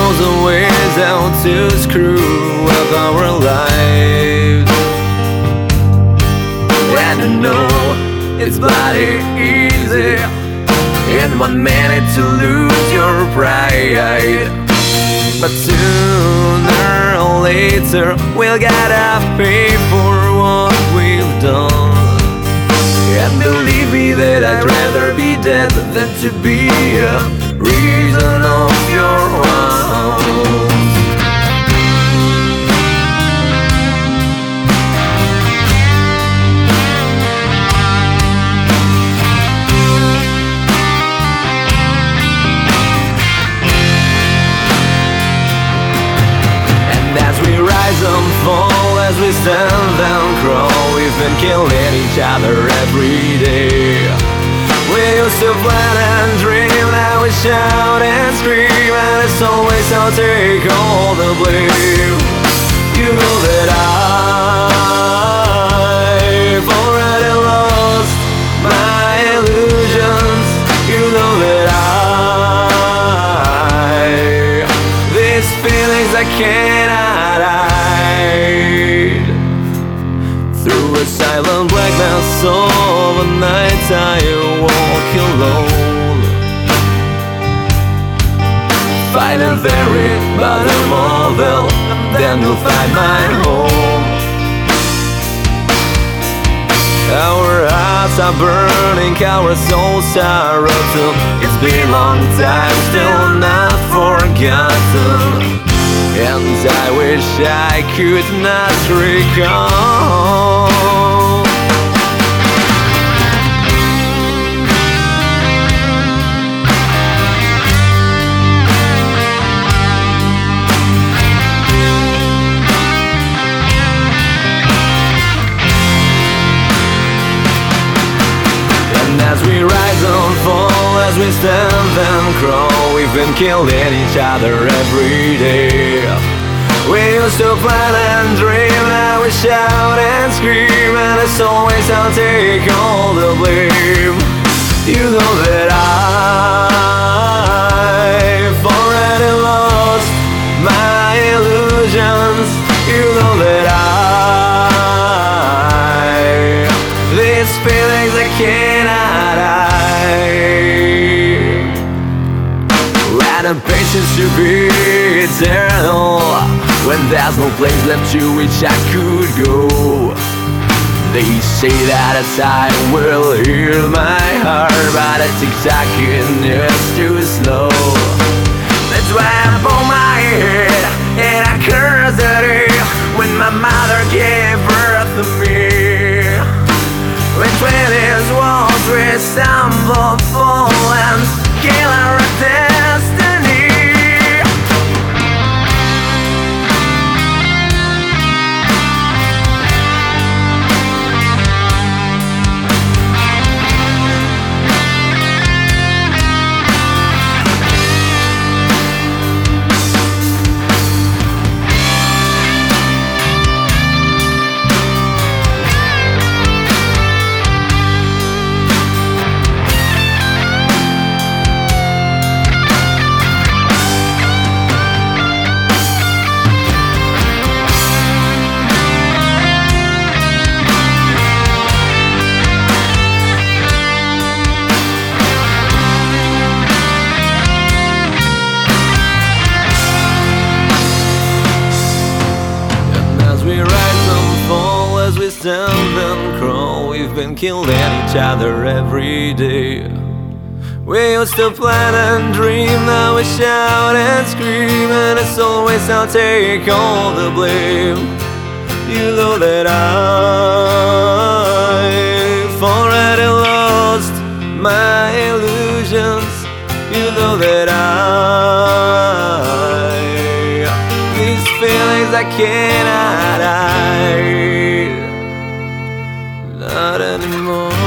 knows the ways how to screw up our lives. And I know it's bloody easy in 1 minute to lose your pride, but sooner or later we'll gotta pay for what we've done. And believe me that I'd rather be dead than to be a reason of your wrongs. Rise and fall as we stand and crawl. We've been killing each other every day. We used to plan and dream, now we shout and scream, and it's always I'll take all the blame. You know that I've already lost my illusions. You know that these feelings I cannot hide. Through a silent blackness of a night I walk alone, find a very bottom of hell, then you'll find my home. Our hearts are burning, our souls are rotten. It's been a long time, still not forgotten, and I wish I could not recall. And as we rise and fall, as we stand and crawl, we've been killing each other every day. We used to plan and dream, now we shout and scream, and it's always I'll take all the blame. You know that I've already lost my illusions. You know that these feelings I cannot hide. And the patience to be eternal when there's no place left to which I could go. They say that a time will heal my heart, but a tick-tocking is too slow. That's why I bowed my head and I cursed the day when my mother gave birth to me. Between these walls we stumble, fall and kill our destiny. As we stand and crawl, we've been killing each other every day. We used to plan and dream, now we shout and scream, and it's always I'll take all the blame. You know that I've already lost my illusions. You know that these feelings I cannot hide. Not anymore.